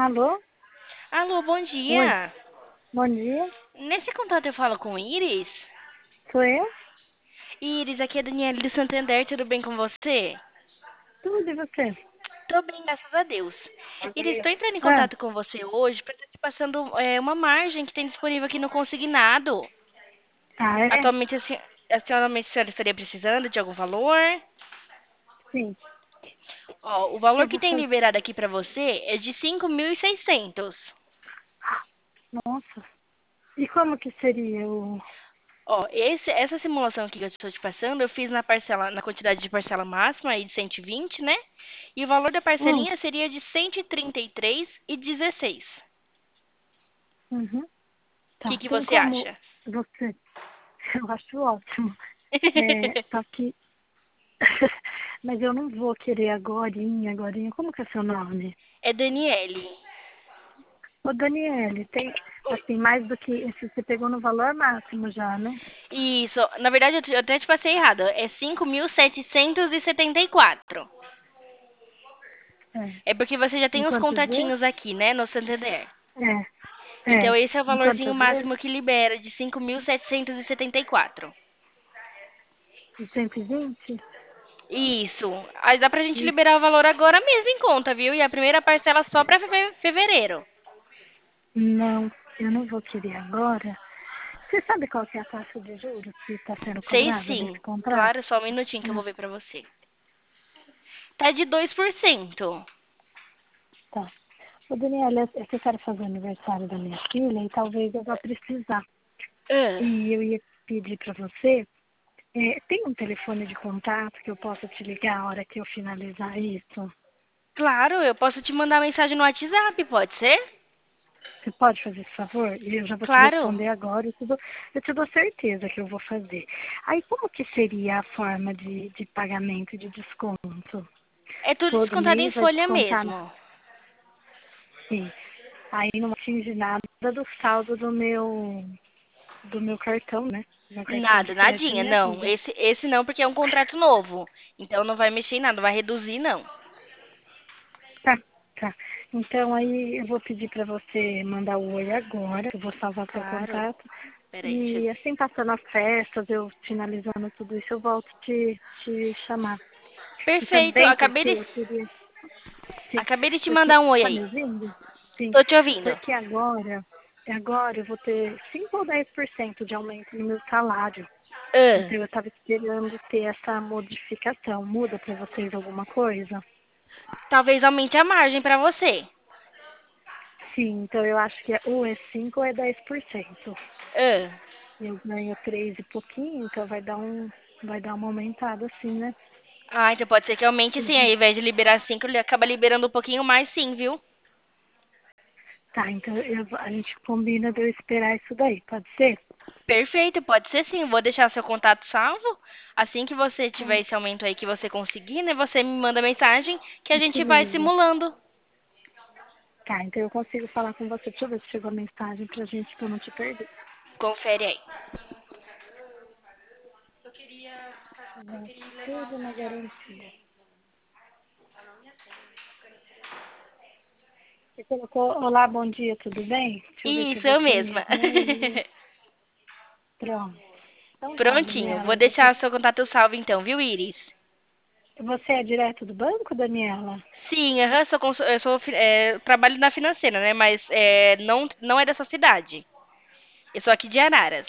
Alô? Alô, bom Oi, dia. bom dia. Nesse contato eu falo com Iris. Sou eu? Iris, aqui é a Daniela do Santander, tudo bem com você? Tudo e você? Tô bem, graças a Deus. Iris, estou entrando em Ah, contato com você hoje para estar te passando uma margem que tem disponível aqui no Consignado. ah, é? Atualmente, atualmente a senhora estaria precisando de algum valor? Sim. Ó, o valor Eu que vou tem fazer. liberado aqui para você é de 5.600. Nossa. E como que seria o. Ó, essa simulação aqui que eu estou te passando, eu fiz na parcela, na quantidade de parcela máxima aí de 120, né? E o valor da Hum, parcelinha seria de 133,16. uhum. O que Tá, que tem você como acha? você. Eu acho ótimo. É, só que. Mas eu não vou querer agorinha, agorinha. Como que é seu nome? É Daniele. Ô, Daniele, tem, assim, mais do que. Esse você pegou no valor máximo já, né? Isso, na verdade eu até te passei errado. É 5.774. É. É porque você já Em tem os quantos dias? contatinhos aqui, né, no Santander. É. Então esse é o Em valorzinho quantos dias? máximo que libera, de 5.774. De 120? Isso. Aí dá pra gente liberar o valor agora mesmo em conta, viu? E a primeira parcela só pra fevereiro. Não, eu não vou querer agora. Você sabe qual que é a taxa de juros que está sendo Sei cobrada desse sim. contrato? Claro, só um minutinho que eu vou Ah, ver pra você. Tá de 2%. tá. Ô, Daniela, é que eu quero fazer o aniversário da minha filha e talvez eu vá precisar. Ah, E eu ia pedir para você, tem um telefone de contato que eu possa te ligar a hora que eu finalizar isso? claro, eu posso te mandar mensagem no WhatsApp, pode ser? Você pode fazer esse favor? E eu já vou te Claro. responder agora. Eu te dou certeza que eu vou fazer. Aí, como que seria a forma de pagamento e de desconto? É tudo Todo descontado em mês vai folha descontar? mesmo. Sim. Aí não atinge nada do saldo do meu cartão, né? Meu cartão de Nada, crédito nadinha, me não. ajuda. Esse não, porque é um contrato novo. Então não vai mexer em nada, não vai reduzir, não. Tá, tá. Então aí eu vou pedir para você mandar o oi agora, eu vou salvar seu Claro. contato. Peraí, deixa eu E ver. assim passando as festas, eu finalizando tudo isso, eu volto te chamar. E Perfeito. também porque eu queria. Sim, Acabei de te porque. mandar um oi Tá me aí. ouvindo? Sim. Tô te ouvindo. Porque agora eu vou ter 5 ou 10% de aumento no meu salário. Ah, Então eu estava esperando ter essa modificação. Muda para vocês alguma coisa? talvez aumente a margem pra você. Sim, então eu acho que ou é 5 ou é 10%. Ah. Eu ganho 3 e pouquinho, então vai dar uma aumentada assim, né? Ah, então pode ser que aumente sim. Ao Uhum. invés de liberar 5, ele acaba liberando um pouquinho mais sim, viu? Tá, então a gente combina de eu esperar isso daí, pode ser? Perfeito, pode ser sim. Vou deixar seu contato salvo. Assim que você tiver Tá, esse aumento aí que você conseguir, né? Você me manda mensagem que a eu te gente vai ligo. simulando. Tá, então eu consigo falar com você. Deixa eu ver se chegou a mensagem pra gente, pra eu não te perder. Confere aí. Já tudo na garantia. Você colocou, olá, bom dia, tudo bem? Deixa eu ver se é Isso, eu você mesma. mesmo aí. Pronto. Então tá, Prontinho. Daniela. Vou deixar seu contato salvo então, viu, Iris? Você é direto do banco, Daniela? Sim, aham, eu sou, trabalho na financeira, né? Mas não é dessa cidade. Eu sou aqui de Araras.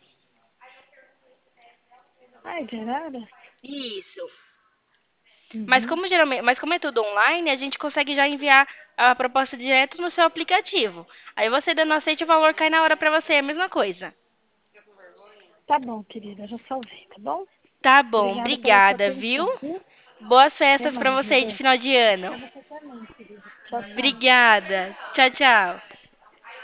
Ah, é de Arara? Isso. Uhum. Mas como é tudo online, a gente consegue já enviar a proposta direto no seu aplicativo. Aí você dando aceite, o valor cai na hora pra você, é a mesma coisa. Tá bom, querida, já salvei, tá bom? Tá bom, Obrigada pela sua obrigada, viu? atenção, viu? Boas Até festas pra mais, meu você aí de bem. final de Pra ano. você também, querida. Tchau, tchau. Obrigada. Tchau, tchau.